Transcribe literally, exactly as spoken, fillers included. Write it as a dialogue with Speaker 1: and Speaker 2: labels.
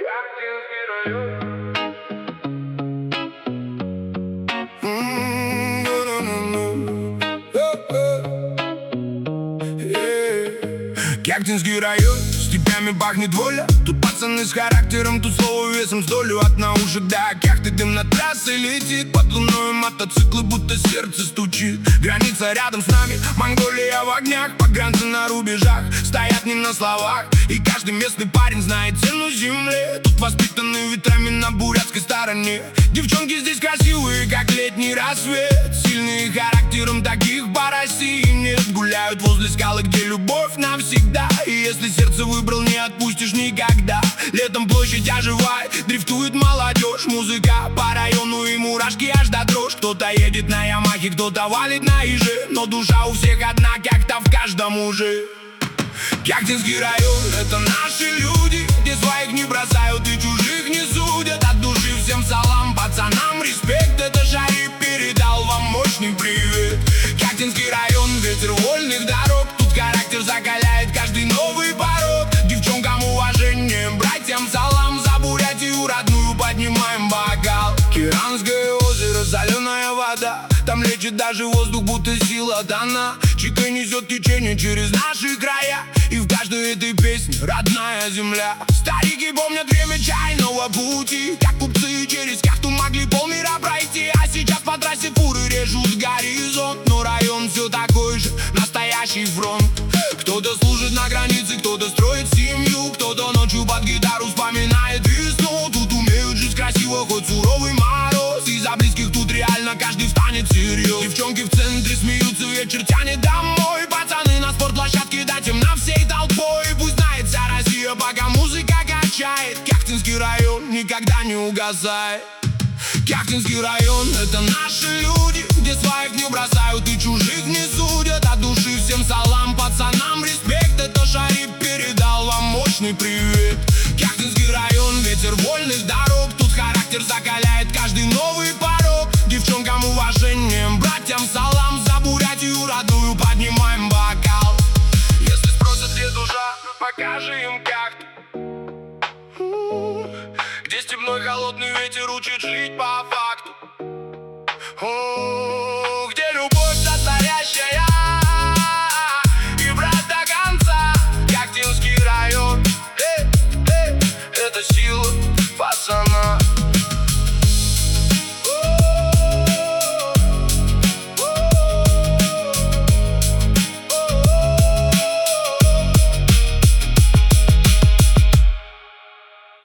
Speaker 1: Кяхтинский район, степями пахнет воля. Тут пацаны с характером, тут слово весом с долю. От наушек до кяхты дым над трассой летит. Под луной мотоциклы, будто сердце стучит. Граница рядом с нами, Монголия в огнях. Погранцы на рубежах, стоят не на словах. И каждый местный парень знает цену земле. Тут воспитаны ветрами на бурятской стороне. Девчонки здесь красивые, как летний рассвет. Сильные характером, таких по России нет. Гуляют возле скалы, где любовь навсегда. И если сердце выбрал, не отпустишь никогда. Летом площадь оживает, дрифтует молодежь. Музыка по району и мурашки аж до дрожь. Кто-то едет на Ямахе, кто-то валит на Иже. Но душа у всех одна, как-то в каждом уже. Кяхтинский район — это наши люди, где своих не бросают и чужих не судят. От души всем салам, пацанам респект. Это Шарип передал вам мощный привет. Кяхтинский район — ветер вольных дорог. Тут характер закаляет каждый новый порог. Девчонкам уважение, братьям салам. За Бурятию родную поднимаем бокал. Киранское озеро, соленая вода. Там лечит даже воздух, будто сила дана. Чика несет течение через наши края. И в каждой этой песне родная земля. Старики помнят время чайного пути, как купцы через кяхту могли полмира пройти. А сейчас по трассе фуры режут горизонт. Но район все такой же, настоящий фронт. Кто-то служит на границе, кто-то строит семью. Кто-то ночью под гитару вспоминает весну. Тут умеют жить красиво, хоть суровый мороз. Из-за близких тут реально каждый встанет всерьез. Девчонки в центре смеются, вечер тянет домой. Пацаны на спортплощадке, да темно всей толпой. Пусть знает вся Россия, пока музыка качает. Кяхтинский район никогда не угасает. Кяхтинский район — это наши люди, где своих не бросают и чужих не судят. От души всем салам, пацанам респект. Это Шарип передал вам мощный привет. Кяхтинский район — ветер вольных дорог. Тут характер закаляет каждый новый порог. Девчонкам уважением, братьям салам. За Бурятию родную поднимаем бокал. Если спросят, где душа, покажи им кяхту, где степной холодный ветер учит жить по факту.